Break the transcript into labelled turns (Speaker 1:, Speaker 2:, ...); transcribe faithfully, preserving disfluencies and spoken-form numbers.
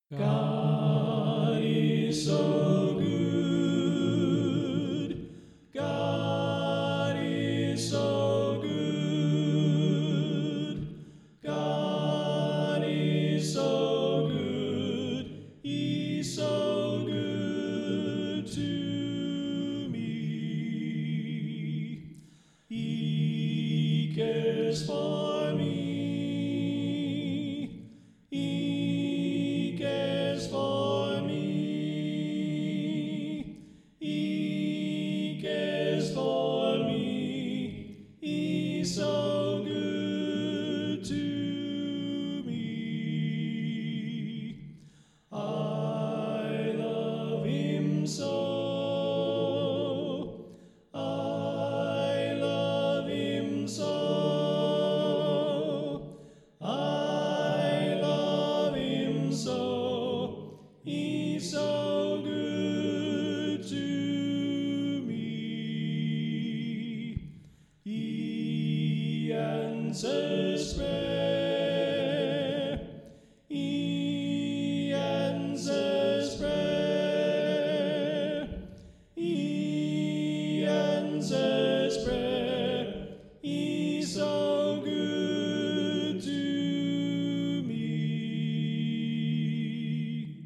Speaker 1: God is so good. God is so good. God is so good. He's so good to me. He cares for me. He cares for me. He cares for me. He's so good to me. I love him so. I love him so. I love him so. He's so good to me. He answers prayer.